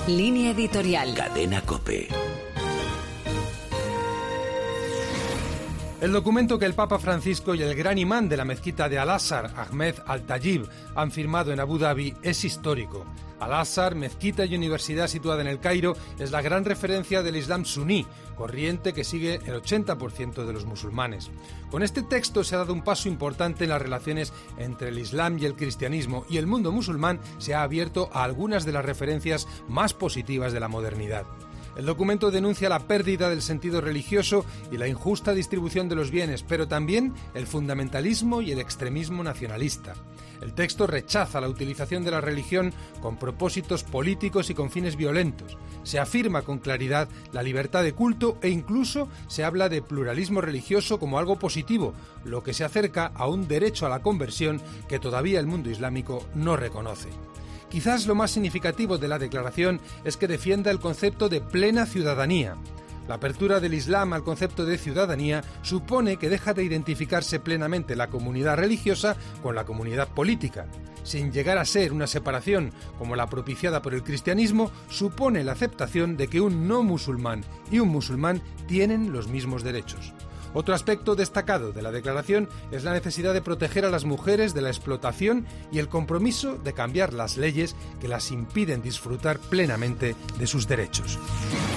Línea editorial. Cadena COPE. El documento que el Papa Francisco y el gran imán de la mezquita de Al-Azhar, Ahmed Al-Tayib, han firmado en Abu Dhabi es histórico. Al-Azhar, mezquita y universidad situada en El Cairo, es la gran referencia del Islam suní, corriente que sigue el 80% de los musulmanes. Con este texto se ha dado un paso importante en las relaciones entre el Islam y el cristianismo, y el mundo musulmán se ha abierto a algunas de las referencias más positivas de la modernidad. El documento denuncia la pérdida del sentido religioso y la injusta distribución de los bienes, pero también el fundamentalismo y el extremismo nacionalista. El texto rechaza la utilización de la religión con propósitos políticos y con fines violentos. Se afirma con claridad la libertad de culto e incluso se habla de pluralismo religioso como algo positivo, lo que se acerca a un derecho a la conversión que todavía el mundo islámico no reconoce. Quizás lo más significativo de la declaración es que defienda el concepto de plena ciudadanía. La apertura del Islam al concepto de ciudadanía supone que deja de identificarse plenamente la comunidad religiosa con la comunidad política. Sin llegar a ser una separación como la propiciada por el cristianismo, supone la aceptación de que un no musulmán y un musulmán tienen los mismos derechos. Otro aspecto destacado de la declaración es la necesidad de proteger a las mujeres de la explotación y el compromiso de cambiar las leyes que las impiden disfrutar plenamente de sus derechos.